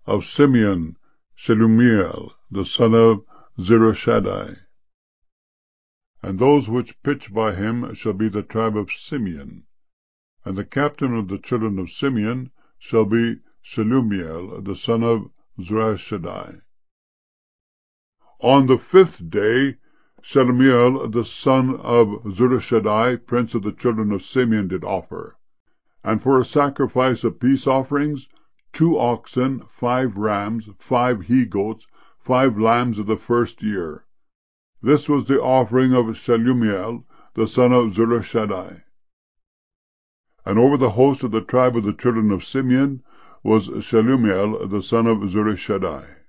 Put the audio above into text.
Of Simeon, Shelumiel, the son of Zurishaddai. And those which pitch by him shall be the tribe of Simeon. And the captain of the children of Simeon shall be Shelumiel, the son of Zurishaddai. On the 5th day Shelumiel, the son of Zurishaddai, prince of the children of Simeon, did offer. And for a sacrifice of peace offerings, 2 oxen, 5 rams, 5 he-goats, 5 lambs of the first year. This was the offering of Shelumiel, the son of Zurishaddai. And over the host of the tribe of the children of Simeon was Shelumiel, the son of Zurishaddai.